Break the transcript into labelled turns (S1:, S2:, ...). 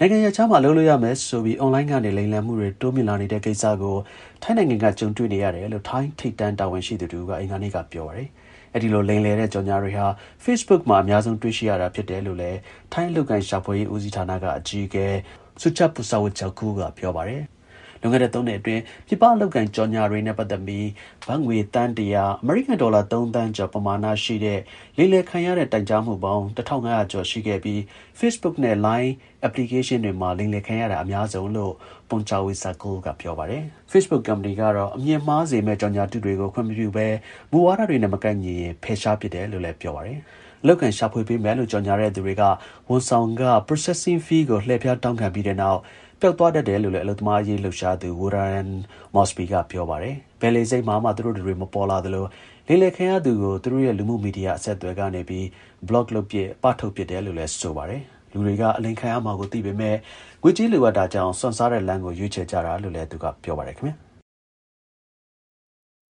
S1: နိုင်ငံရခြားမှာလုပ်လို့ရမယ်ဆိုပြီး online ကနေလိမ်လည်မှုတွေတိုးမြင့်လာနေတဲ့ကိစ္စကိုထိုင်းနိုင်ငံကကြုံတွေ့နေရတယ်လို့ထိုင်းထိပ်တန်းတာဝန်ရှိသူတူကအင်္ဂါနေ့ကပြောပါတယ်။အဲ့ဒီလိုလိမ်လည်တဲ့ကြော်ညာတွေဟာ Facebook မှာအများဆုံးတွေ့ရှိရတာဖြစ်တယ်လို့လည်းထိုင်းလူကန်ရှာဖွေရေးဦးစီးဌာနကအကြီးအကဲ Suchat Pusawat-Jaakul ကပြောပါတယ်။လွန်ခဲ့တဲ့3နှစ်အတွင်းပြပအလောက်ကန်ကြော်ညာတွေနဲ့ပတ်သက်ပြီးဘတ်ငွေတန်း100အမေရိကန်ဒေါ်လာ3သန်းကျော်ပမာဏရှိတဲ့လိမ်လည်ခံရတဲ့တိုင်ကြားမှုပေါင်း1500ကျော်ရှိခဲ့ပြီး Facebook နဲ့ Line application တွေမှာလိမ်လည်ခံရတာအများဆုံးလို့ Punsawat-Jaakul ကပြောပါတယ်။ Facebook ကုမ္ပဏီကတော့အမြင်မှားစေမဲ့ကြော်ညာတူတွေကိုခွင့်မပြုဘဲမူဝါဒတွေနဲ့မကိုက်ညီရင်ဖယ်ရှားပစ်တယ်လို့လည်းပြောပါတယ်။လောက်ကန်ရှာဖွေပေးမယ်လို့ကြော်ညာတဲ့သူတွေကဝန်ဆောင်က processing fee ကိုလှည့်ဖျားတောင်းခံပြီးတဲ့နောက်ပျောက်သွားတတ်တယ်လို့လည်းအလုပ်သမားအရေးလှုပ်ရှားသူ Warren Mosby ကပြောပါတယ်။ဘယ်လေစိတ်မှာမှသူတို့တွေမပေါ်လာသလိုလိမ်လည်ခံရသူကိုသူတို့ရဲ့လူမှုမီဒီယာအဆက်အသွယ်ကနေပြီး block လုပ်ပစ်ပထုတ်ပစ်တယ်လို့လည်းဆိုပါတယ်။လူတွေကအလိမ်ခံရမှာကိုသိပေမဲ့ငွေကြေးလိုအပ်တာကြောင့်စွန့်စားတဲ့လမ်းကိုရွေးချယ်ကြတာလို့လည်းသူကပြောပါတယ်ခင်ဗျာ။